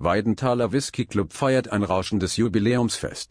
Weidenthaler Whisky Club feiert ein rauschendes Jubiläumsfest.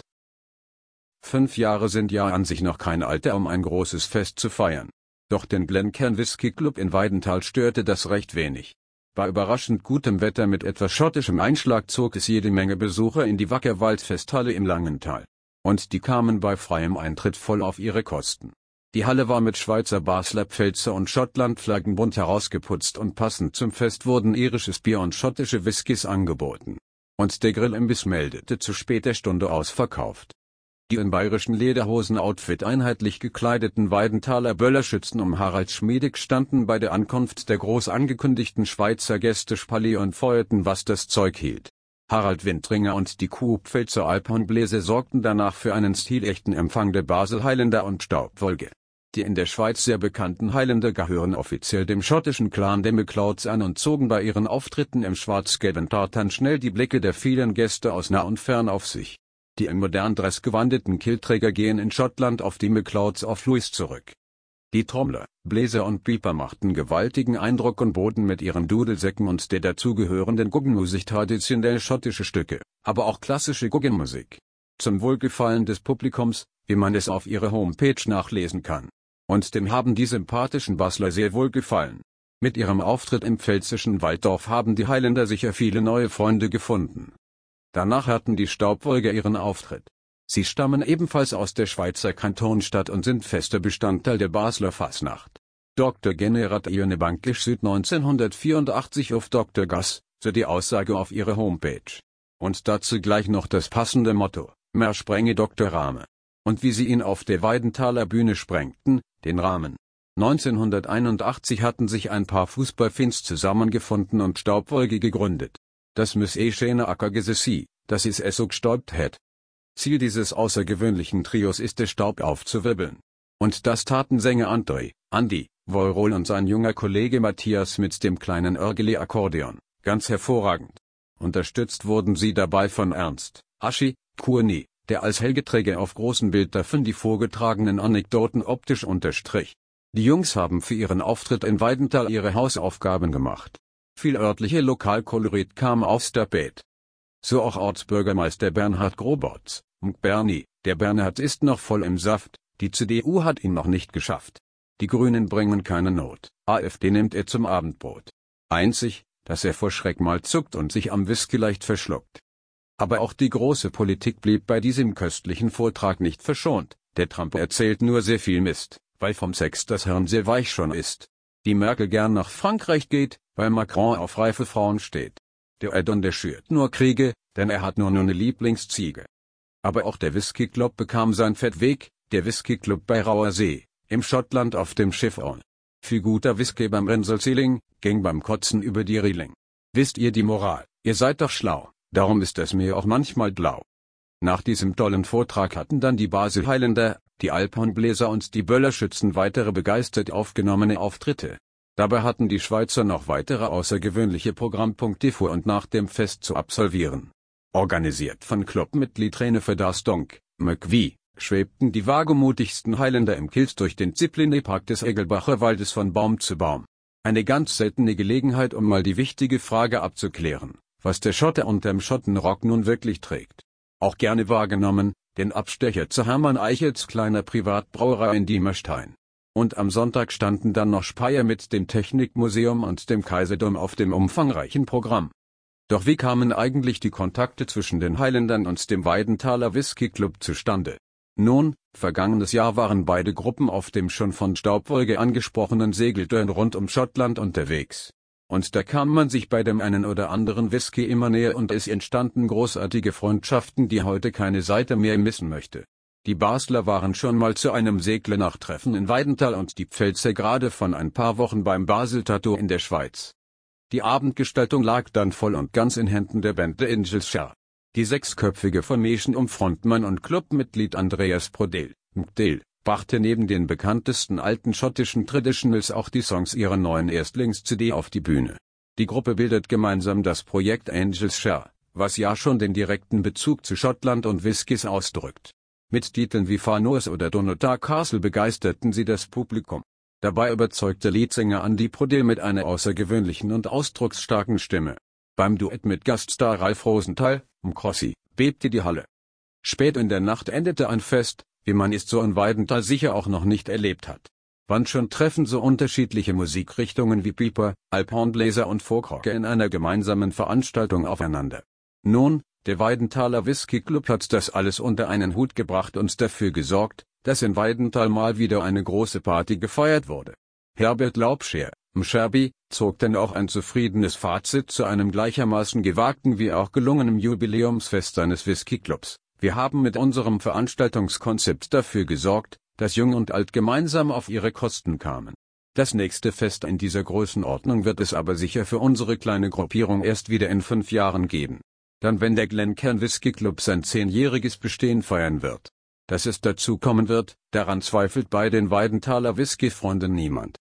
5 Jahre sind ja an sich noch kein Alter, um ein großes Fest zu feiern. Doch den Glencairn Whisky Club in Weidenthal störte das recht wenig. Bei überraschend gutem Wetter mit etwas schottischem Einschlag zog es jede Menge Besucher in die Wackerwald-Festhalle im Langenthal. Und die kamen bei freiem Eintritt voll auf ihre Kosten. Die Halle war mit Schweizer, Basler, Pfälzer und Schottlandflaggen bunt herausgeputzt und passend zum Fest wurden irisches Bier und schottische Whiskys angeboten. Und der Grillimbiss meldete zu später Stunde ausverkauft. Die im bayerischen Lederhosen-Outfit einheitlich gekleideten Weidenthaler Böllerschützen um Harald Schmiedig standen bei der Ankunft der groß angekündigten Schweizer Gäste Spalli und feuerten, was das Zeug hielt. Harald Windringer und die Kurpfälzer Alphornbläser sorgten danach für einen stilechten Empfang der Basel Highlander und Staubwolke. Die in der Schweiz sehr bekannten Highlander gehören offiziell dem schottischen Clan der MacLeods an und zogen bei ihren Auftritten im schwarz-gelben Tartan schnell die Blicke der vielen Gäste aus nah und fern auf sich. Die im modernen Dress gewandeten Killträger gehen in Schottland auf die MacLeods of Lewis zurück. Die Trommler, Bläser und Pieper machten gewaltigen Eindruck und boten mit ihren Dudelsäcken und der dazugehörenden Guggenmusik traditionell schottische Stücke, aber auch klassische Guggenmusik. Zum Wohlgefallen des Publikums, wie man es auf ihrer Homepage nachlesen kann. Und dem haben die sympathischen Basler sehr wohl gefallen. Mit ihrem Auftritt im pfälzischen Walddorf haben die Highlander sicher viele neue Freunde gefunden. Danach hatten die Staubwolker ihren Auftritt. Sie stammen ebenfalls aus der Schweizer Kantonstadt und sind fester Bestandteil der Basler Fasnacht. Dr. Generat Ionebankisch Süd 1984 auf Dr. Gass, so die Aussage auf ihrer Homepage. Und dazu gleich noch das passende Motto: Mehr sprenge Dr. Rame. Und wie sie ihn auf der Weidenthaler Bühne sprengten, den Rahmen. 1981 hatten sich ein paar Fußballfans zusammengefunden und Staubwolke gegründet. Das muss schöne Acker gewesen, dass es so gestaubt hat. Ziel dieses außergewöhnlichen Trios ist, der Staub aufzuwirbeln. Und das taten Sänger André, Andi, Woyrol und sein junger Kollege Matthias mit dem kleinen Örgeli-Akkordeon, ganz hervorragend. Unterstützt wurden sie dabei von Ernst, Aschi, Kurni, der als Helgeträger auf großen Bildtafeln die vorgetragenen Anekdoten optisch unterstrich. Die Jungs haben für ihren Auftritt in Weidenthal ihre Hausaufgaben gemacht. Viel örtliche Lokalkolorit kam aufs Tapet. So auch Ortsbürgermeister Bernhard Grobotz, Bernie, der Bernhard ist noch voll im Saft, die CDU hat ihn noch nicht geschafft. Die Grünen bringen keine Not, AfD nimmt er zum Abendbrot. Einzig, dass er vor Schreck mal zuckt und sich am Whisky leicht verschluckt. Aber auch die große Politik blieb bei diesem köstlichen Vortrag nicht verschont. Der Trump erzählt nur sehr viel Mist, weil vom Sex das Hirn sehr weich schon ist. Die Merkel gern nach Frankreich geht, weil Macron auf reife Frauen steht. Der Erdogan, der schürt nur Kriege, denn er hat nur eine Lieblingsziege. Aber auch der Whisky Club bekam sein Fett weg, der Whisky Club bei Rauer See, im Schottland auf dem Schiff On. Viel guter Whisky beim Rinselseeling, ging beim Kotzen über die Reling. Wisst ihr die Moral? Ihr seid doch schlau. Darum ist das Meer auch manchmal blau. Nach diesem tollen Vortrag hatten dann die Basel Highlander, die Alphornbläser und die Böllerschützen weitere begeistert aufgenommene Auftritte. Dabei hatten die Schweizer noch weitere außergewöhnliche Programmpunkte vor und nach dem Fest zu absolvieren. Organisiert von Clubmitglied Rene Verdastonk, McVie, schwebten die wagemutigsten Highlander im Kilt durch den Zipline-Park des Egelbacher Waldes von Baum zu Baum. Eine ganz seltene Gelegenheit, um mal die wichtige Frage abzuklären: Was der Schotte unterm Schottenrock nun wirklich trägt. Auch gerne wahrgenommen, den Abstecher zu Hermann Eichels kleiner Privatbrauerei in Diemerstein. Und am Sonntag standen dann noch Speyer mit dem Technikmuseum und dem Kaiserdom auf dem umfangreichen Programm. Doch wie kamen eigentlich die Kontakte zwischen den Highlandern und dem Weidenthaler Whisky Club zustande? Nun, vergangenes Jahr waren beide Gruppen auf dem schon von Staubwolke angesprochenen Segeltörn rund um Schottland unterwegs. Und da kam man sich bei dem einen oder anderen Whisky immer näher und es entstanden großartige Freundschaften, die heute keine Seite mehr missen möchte. Die Basler waren schon mal zu einem Seglernachttreffen in Weidenthal und die Pfälzer gerade von ein paar Wochen beim Basel-Tattoo in der Schweiz. Die Abendgestaltung lag dann voll und ganz in Händen der Band The Angels Share. Die sechsköpfige Formation um Frontmann und Clubmitglied Andreas Prodel, brachte neben den bekanntesten alten schottischen Traditionals auch die Songs ihrer neuen Erstlings-CD auf die Bühne. Die Gruppe bildet gemeinsam das Projekt Angels Share, was ja schon den direkten Bezug zu Schottland und Whiskys ausdrückt. Mit Titeln wie Far North oder Donatar Castle begeisterten sie das Publikum. Dabei überzeugte Leadsänger Andy Prodel mit einer außergewöhnlichen und ausdrucksstarken Stimme. Beim Duett mit Gaststar Ralf Rosenthal, Crossi, bebte die Halle. Spät in der Nacht endete ein Fest, wie man es so in Weidenthal sicher auch noch nicht erlebt hat. Wann schon treffen so unterschiedliche Musikrichtungen wie Piper, Alphornbläser und Folkrocker in einer gemeinsamen Veranstaltung aufeinander. Nun, der Weidenthaler Whisky Club hat das alles unter einen Hut gebracht und dafür gesorgt, dass in Weidenthal mal wieder eine große Party gefeiert wurde. Herbert Laubscher, Scherbi, zog dann auch ein zufriedenes Fazit zu einem gleichermaßen gewagten wie auch gelungenen Jubiläumsfest seines Whisky Clubs. Wir haben mit unserem Veranstaltungskonzept dafür gesorgt, dass Jung und Alt gemeinsam auf ihre Kosten kamen. Das nächste Fest in dieser Größenordnung wird es aber sicher für unsere kleine Gruppierung erst wieder in 5 Jahren geben. Dann, wenn der Glencairn Whisky Club sein 10-jähriges Bestehen feiern wird. Dass es dazu kommen wird, daran zweifelt bei den Weidenthaler Whisky-Freunden niemand.